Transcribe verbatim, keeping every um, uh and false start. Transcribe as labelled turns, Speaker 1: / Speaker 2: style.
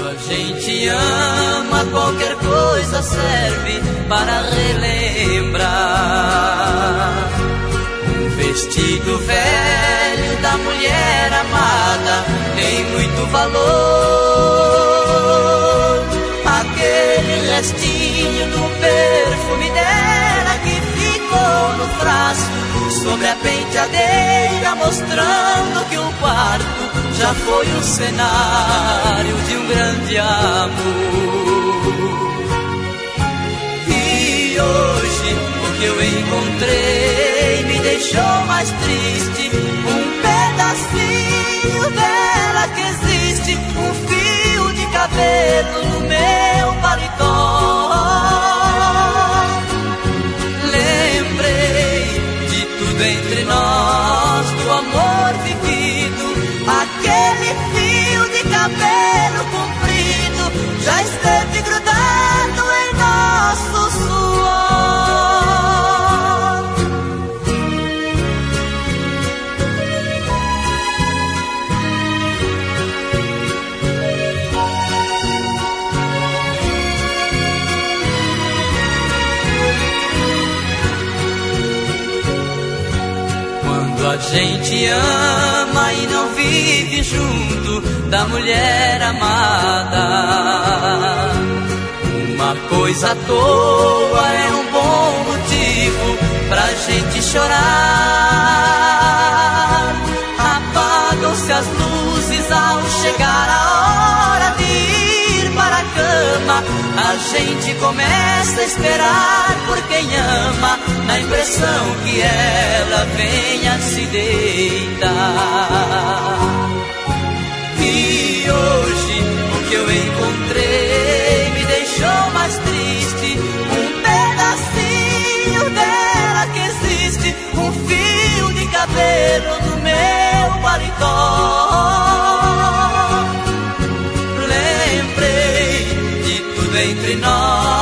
Speaker 1: A gente ama, qualquer coisa serve para relembrar. Um vestido velho da mulher amada tem muito valor. Aquele restinho do perfume dela que ficou no frasco sobre a penteadeira, mostrando que o quarto já foi o cenário de um grande amor. E hoje o que eu encontrei me deixou mais triste. Um pedacinho dela que existe, um fio de cabelo no meu paletó. Lembrei de tudo entre nós, do amor vivido. Aquele fio de cabelo comprido já esteve grudado em nosso suor. Quando a gente ama e não vive junto da mulher amada, uma coisa à toa é um bom motivo pra gente chorar. Apagam-se as luzes ao chegar a hora de ir para a cama. A gente começa a esperar por quem ama, na impressão que ela venha se deitar. E hoje o que eu encontrei me deixou mais triste. Um pedacinho dela que existe, um fio de cabelo no meu paletó. Lembrei de tudo entre nós,